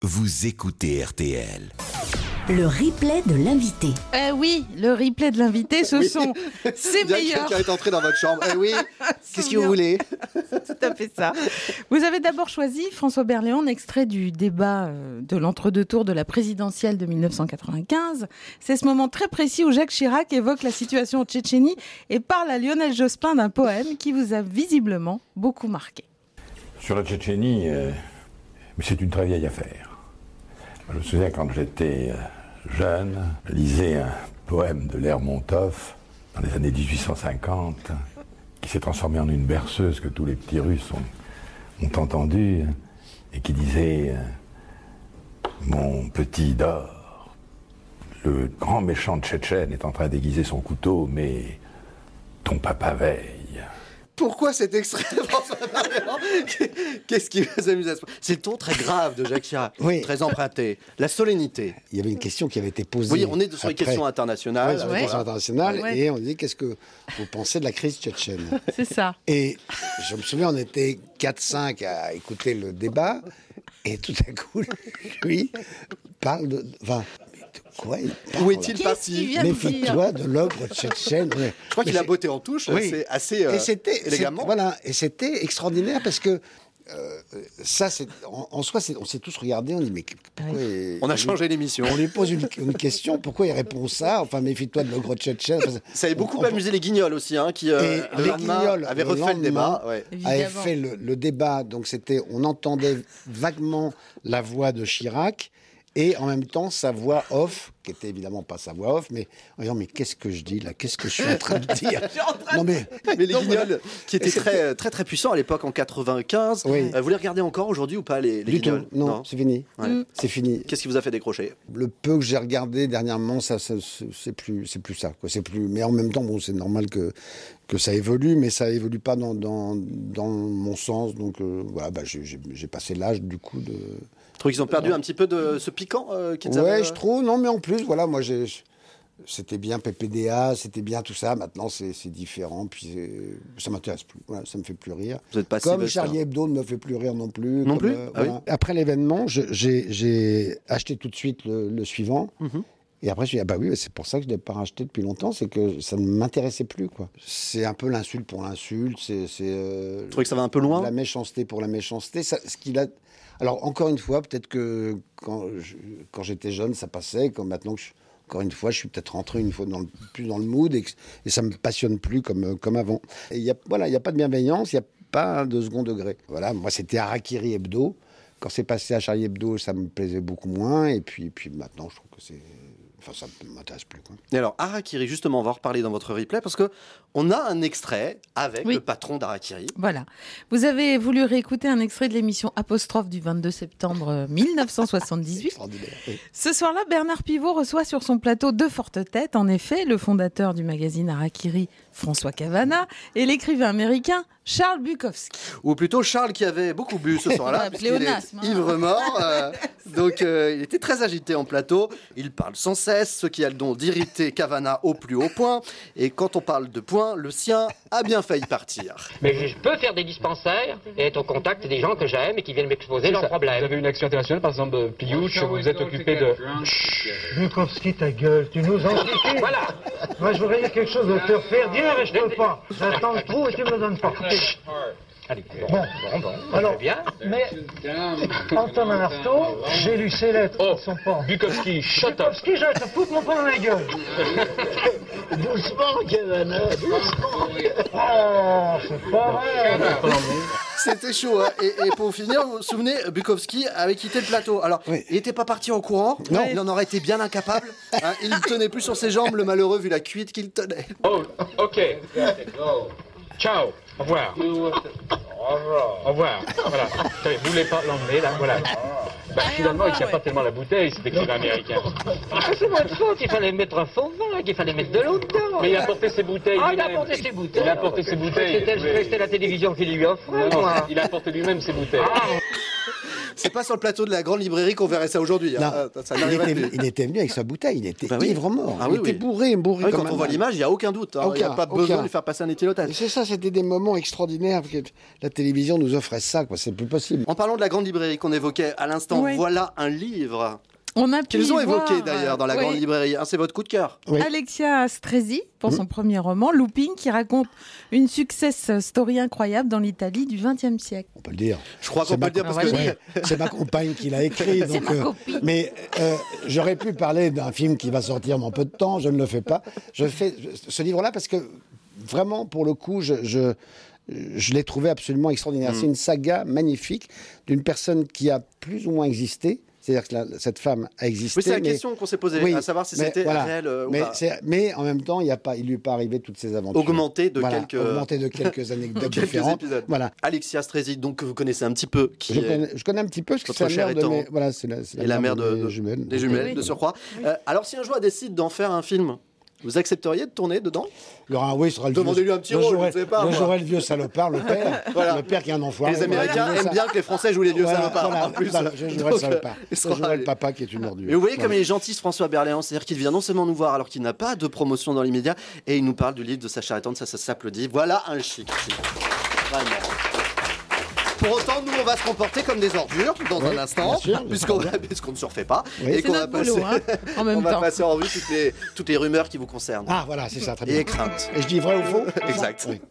Vous écoutez RTL. Le replay de l'invité. Oui, le replay de l'invité, ce sont ses meilleurs. Quelqu'un est entré dans votre chambre. Oui, qu'est-ce que vous voulez? Tout à fait ça. Vous avez d'abord choisi, François Berléand, un extrait du débat de l'entre-deux tours de la présidentielle de 1995. C'est ce moment très précis où Jacques Chirac évoque la situation en Tchétchénie et parle à Lionel Jospin d'un poème qui vous a visiblement beaucoup marqué. Sur la Tchétchénie, mais c'est une très vieille affaire. Je me souviens quand j'étais jeune, je lisais un poème de Lermontov dans les années 1850 qui s'est transformé en une berceuse que tous les petits Russes ont entendue et qui disait « Mon petit dort, le grand méchant tchétchène est en train d'aiguiser son couteau, mais ton papa veille. » Pourquoi cet extrait, François Berléand? Qu'est-ce qui vous amuse à ce point? C'est le ton très grave de Jacques Chirac, oui. Très emprunté. La solennité. Il y avait une question qui avait été posée. Oui, on est sur les questions internationales. Oui, sur les questions internationales, et on dit qu'est-ce que vous pensez de la crise tchétchène? C'est ça. Et je me souviens, on était 4-5 à écouter le débat, et tout à coup, lui parle de... Enfin, quoi il parle? Où est-il parti? Méfie-toi de l'ogre tchétchène. Je crois qu'il a botté en touche, oui. C'est assez élégamment. Voilà, et c'était extraordinaire parce que ça, en soi, on s'est tous regardés, on dit mais pourquoi on a changé l'émission. On lui pose une question, pourquoi il répond ça? Enfin, méfie-toi de l'ogre tchétchène. Enfin, ça avait beaucoup amusé les Guignols aussi, hein, qui les Guignols avaient refait le débat. Ouais. Avaient fait le débat, donc on entendait vaguement la voix de Chirac. Et en même temps, sa voix off, qui était évidemment pas sa voix off, mais en disant, mais qu'est-ce que je dis là? Qu'est-ce que je suis en train de dire? Non, mais les Guignols, qui étaient très puissants à l'époque en 95, oui. Vous les regardez encore aujourd'hui ou pas, les Guignols? Non, c'est fini. Ouais. C'est fini. Qu'est-ce qui vous a fait décrocher? Le peu que j'ai regardé dernièrement, c'est plus ça, quoi. C'est plus. Mais en même temps, bon, c'est normal que ça évolue, mais ça évolue pas dans mon sens. Donc voilà, j'ai passé l'âge du coup de. Je trouve qu'ils ont perdu un petit peu de ce piquant qu'ils avaient. Ouais, je trouve. Non, mais en plus, voilà, moi, c'était bien PPDA, c'était bien tout ça. Maintenant, c'est différent. Puis ça m'intéresse plus. Voilà, ça me fait plus rire. Vous êtes pas comme Charlie Hebdo ne me fait plus rire non plus. Non plus. Ah voilà. oui. Après l'événement, j'ai acheté tout de suite le suivant. Mm-hmm. Et après, je me suis dit, ah bah oui, c'est pour ça que je ne l'ai pas racheté depuis longtemps, c'est que ça ne m'intéressait plus, quoi. C'est un peu l'insulte pour l'insulte, Je trouvais que ça va un peu loin. La méchanceté pour la méchanceté. Alors, encore une fois, peut-être que quand j'étais jeune, ça passait, comme maintenant que encore une fois, je suis peut-être rentré une fois plus dans le mood et ça ne me passionne plus comme avant. Il n'y a pas de bienveillance, il n'y a pas de second degré. Voilà, moi, c'était Harakiri Hebdo. Quand c'est passé à Charlie Hebdo, ça me plaisait beaucoup moins. Et puis maintenant, je trouve que c'est... Enfin, ça ne m'intéresse plus, quoi. Et alors, Harakiri, justement, on va en reparler dans votre replay, parce qu'on a un extrait avec le patron d'Harakiri. Voilà. Vous avez voulu réécouter un extrait de l'émission Apostrophe du 22 septembre 1978. Oui. Ce soir-là, Bernard Pivot reçoit sur son plateau deux fortes têtes. En effet, le fondateur du magazine Harakiri, François Cavana, et l'écrivain américain Charles Bukowski. Ou plutôt Charles qui avait beaucoup bu ce soir-là, puisqu'il est ivre-mort. Donc il était très agité en plateau. Il parle sans cesse, ce qui a le don d'irriter Cavana au plus haut point. Et quand on parle de point, le sien a bien failli partir. Mais je peux faire des dispensaires et être au contact des gens que j'aime et qui viennent m'exposer leurs problèmes. Vous avez une action internationale, par exemple, Pliouch, vous êtes occupé de... Bukowski, ta gueule, tu nous en suffis. Voilà. Moi, je voudrais dire quelque chose de te faire dire et je peux pas. J'attends le trou et tu me le donnes pas. Allez, bon. Alors, bien. Mais, Antonin Artaud, j'ai lu ses lettres. Oh, qui sont pas. Bukowski, shut up. Bukowski, je vais te foutre mon poing dans la gueule. Doucement, Cavana, doucement. Oh, c'est pas vrai. C'était chaud, hein. Et pour finir, vous vous souvenez, Bukowski avait quitté le plateau. Alors, oui. Il n'était pas parti en courant. Non. Il en aurait été bien incapable. Hein. Il ne tenait plus sur ses jambes, le malheureux, vu la cuite qu'il tenait. Oh, ok. Ciao. Au revoir. Au revoir. Voilà. Vous voulez pas l'emmener, là? Voilà. Finalement, il ne tient pas tellement la bouteille, cet écrivain américain. C'est votre faute, il fallait mettre un faux vin, qu'il fallait mettre de l'eau dedans. Mais il a porté ses bouteilles il lui-même. a porté ses bouteilles. Il a porté ses bouteilles. C'était la télévision qui lui offrait, Non, moi. il a porté lui-même ses bouteilles. C'est pas sur le plateau de la grande librairie qu'on verrait ça aujourd'hui. Hein. Il était venu avec sa bouteille, il était ivre mort. Il était bourré quand comme on voit l'image, il n'y a aucun doute. Il n'y a pas besoin de lui faire passer un éthylotest. C'est ça, c'était des moments extraordinaires. Que la télévision nous offrait ça, quoi. C'est plus possible. En parlant de la grande librairie qu'on évoquait à l'instant, voilà un livre. Qu'ils ont évoqué d'ailleurs dans la grande librairie. C'est votre coup de cœur. Alexia Strezzi, pour son premier roman, Looping, qui raconte une success story incroyable dans l'Italie du XXe siècle. On peut le dire. Je crois qu'on peut le dire parce que c'est ma compagne qui l'a écrit. Donc, mais j'aurais pu parler d'un film qui va sortir dans peu de temps. Je ne le fais pas. Je fais ce livre-là parce que vraiment, pour le coup, je l'ai trouvé absolument extraordinaire. C'est une saga magnifique d'une personne qui a plus ou moins existé. C'est-à-dire que cette femme a existé. Oui, c'est la question qu'on s'est posée, à savoir si c'était réel ou pas. Mais en même temps, il ne lui est pas arrivé toutes ces aventures. Augmentées de quelques anecdotes différentes. Épisodes. Voilà. Alexia Strezzi, donc que vous connaissez un petit peu. Je connais un petit peu, parce que c'est la mère de mes... Voilà, c'est la mère des jumelles, de surcroît. Alors, si un jour elle décide d'en faire un film, vous accepteriez de tourner dedans? Oui, il sera le Demandez-lui un petit rôle, je ne sais pas. Je jouerai le vieux salopard, le père. Le père qui est un enfoiré. Les Américains aiment bien que les Français jouent les vieux salopards. En plus. Je jouerai le salopard. Je jouerai le papa qui est une ordure. Mais vous voyez comme il est gentil, ce François Berléand. C'est-à-dire qu'il vient non seulement nous voir alors qu'il n'a pas de promotion dans l'immédiat, et il nous parle du livre de Sacha Rétante, ça s'applaudit. Voilà un chic. Vraiment. Pour autant, nous, on va se comporter comme des ordures dans un instant, puisqu'on ne surfait pas. Oui. Et qu'on va passer en même temps. Passer en revue toutes les rumeurs qui vous concernent. Ah, voilà, c'est ça, très bien. Et les craintes. Et je dis vrai ou faux? Exact. Oui.